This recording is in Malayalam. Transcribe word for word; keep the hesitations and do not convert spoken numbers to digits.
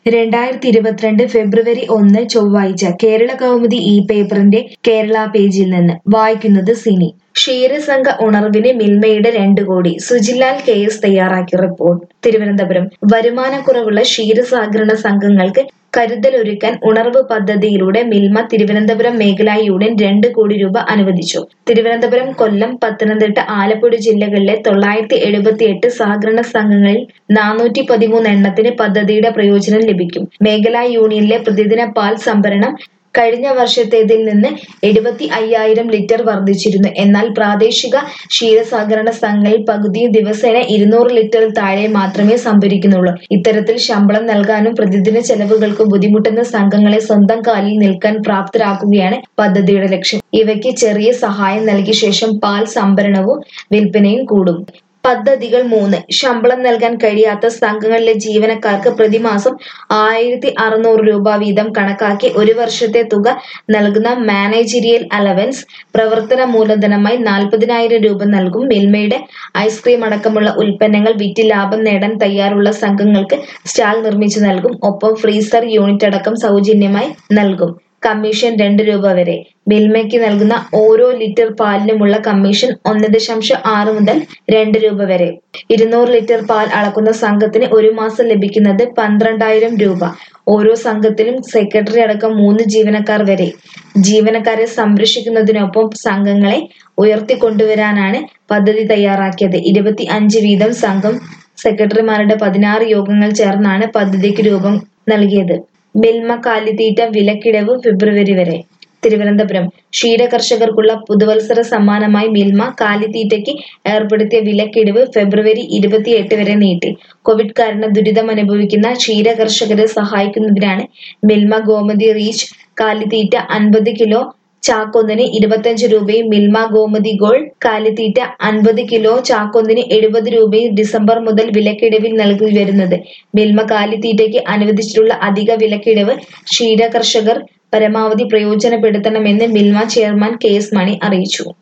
രണ്ടായിരത്തി ഇരുപത്തിരണ്ട് ഫെബ്രുവരി ഒന്ന് ചൊവ്വാഴ്ച കേരള കൗമുദി ഈ പേപ്പറിന്റെ കേരള പേജിൽ നിന്ന് വായിക്കുന്നത് സിനി. ക്ഷീരസംഘ ഉണർവിന് മിൽമയുടെ രണ്ട് കോടി. സുജിലാൽ കെ എസ് തയ്യാറാക്കിയ റിപ്പോർട്ട്. തിരുവനന്തപുരം. വരുമാനക്കുറവുള്ള ക്ഷീരസഹകരണ സംഘങ്ങൾക്ക് കരുതലൊരുക്കാൻ ഉണർവ് പദ്ധതിയിലൂടെ മിൽമ തിരുവനന്തപുരം മേഖലാ യൂണിയൻ രണ്ട് കോടി രൂപ അനുവദിച്ചു. തിരുവനന്തപുരം, കൊല്ലം, പത്തനംതിട്ട, ആലപ്പുഴ ജില്ലകളിലെ തൊള്ളായിരത്തി എഴുപത്തി എട്ട് സഹകരണ സംഘങ്ങളിൽ നാനൂറ്റി പതിമൂന്ന് എണ്ണത്തിന് പദ്ധതിയുടെ പ്രയോജനം ലഭിക്കും. മേഖലാ യൂണിയനിലെ പ്രതിദിന പാൽ സംഭരണം കഴിഞ്ഞ വർഷത്തേതിൽ നിന്ന് എഴുപത്തി അയ്യായിരം ലിറ്റർ വർദ്ധിച്ചിരുന്നു. എന്നാൽ പ്രാദേശിക ക്ഷീരസഹകരണ സംഘങ്ങളിൽ പകുതിയും ദിവസേന ഇരുന്നൂറ് ലിറ്ററിൽ താഴെ മാത്രമേ സംഭരിക്കുന്നുള്ളൂ. ഇത്തരത്തിൽ ശമ്പളം നൽകാനും പ്രതിദിന ചെലവുകൾക്കും ബുദ്ധിമുട്ടുന്ന സംഘങ്ങളെ സ്വന്തം കാലിൽ നിൽക്കാൻ പ്രാപ്തരാക്കുകയാണ് പദ്ധതിയുടെ ലക്ഷ്യം. ഇവയ്ക്ക് ചെറിയ സഹായം നൽകിയ ശേഷം പാൽ സംഭരണവും വിൽപ്പനയും കൂടും. പദ്ധതികൾ മൂന്ന്. ശമ്പളം നൽകാൻ കഴിയാത്ത സംഘങ്ങളിലെ ജീവനക്കാർക്ക് പ്രതിമാസം ആയിരത്തി അറുന്നൂറ് രൂപ വീതം കണക്കാക്കി ഒരു വർഷത്തെ തുക നൽകുന്ന മാനേജരിയൽ അലവൻസ്. പ്രവർത്തന മൂലധനമായി നാൽപ്പതിനായിരം രൂപ നൽകും. മിൽമയുടെ ഐസ്ക്രീം അടക്കമുള്ള ഉൽപ്പന്നങ്ങൾ വിറ്റ് ലാഭം നേടാൻ തയ്യാറുള്ള സംഘങ്ങൾക്ക് സ്റ്റാൾ നിർമ്മിച്ചു നൽകും. ഒപ്പം ഫ്രീസർ യൂണിറ്റ് അടക്കം സൗജന്യമായി നൽകും. കമ്മീഷൻ രണ്ട് രൂപ വരെ. മിൽമയ്ക്ക് നൽകുന്ന ഓരോ ലിറ്റർ പാലിനുമുള്ള കമ്മീഷൻ ഒന്ന് ദശാംശം ആറ് മുതൽ രണ്ട് രൂപ വരെ. ഇരുന്നൂറ് ലിറ്റർ പാൽ അളക്കുന്ന സംഘത്തിന് ഒരു മാസം ലഭിക്കുന്നത് പന്ത്രണ്ടായിരം രൂപ. ഓരോ സംഘത്തിലും സെക്രട്ടറി അടക്കം മൂന്ന് ജീവനക്കാർ വരെ. ജീവനക്കാരെ സംരക്ഷിക്കുന്നതിനൊപ്പം സംഘങ്ങളെ ഉയർത്തിക്കൊണ്ടുവരാനാണ് പദ്ധതി തയ്യാറാക്കിയത്. ഇരുപത്തി അഞ്ച് വീതം സംഘം സെക്രട്ടറിമാരുടെ പതിനാറ് യോഗങ്ങൾ ചേർന്നാണ് പദ്ധതിക്ക് രൂപം നൽകിയത്. മിൽമ കാലിത്തീറ്റ വിലക്കിഴിവ് ഫെബ്രുവരി വരെ. തിരുവനന്തപുരം. ക്ഷീരകർഷകർക്കുള്ള പുതുവത്സര സമ്മാനമായി മിൽമ കാലിത്തീറ്റയ്ക്ക് ഏർപ്പെടുത്തിയ വിലക്കിഴിവ് ഫെബ്രുവരി ഇരുപത്തിയെട്ട് വരെ നീട്ടി. കോവിഡ് കാരണം ദുരിതമനുഭവിക്കുന്ന ക്ഷീരകർഷകരെ സഹായിക്കുന്നതിനാണ് മിൽമ ഗോമതി റീച്ച് കാലിത്തീറ്റ അൻപത് കിലോ ചാക്കൊന്നിന് ഇരുപത്തഞ്ച് രൂപയും മിൽമ ഗോമതി ഗോൾഡ് കാലിത്തീറ്റ അൻപത് കിലോ ചാക്കൊന്നിന് എഴുപത് രൂപയും ഡിസംബർ മുതൽ വിലക്കിഴിവിൽ നൽകി വരുന്നത്. മിൽമ കാലിത്തീറ്റയ്ക്ക് അനുവദിച്ചിട്ടുള്ള അധിക വിലക്കിഴിവ് ക്ഷീരകർഷകർ പരമാവധി പ്രയോജനപ്പെടുത്തണമെന്ന് Milma chairman K S Mani അറിയിച്ചു.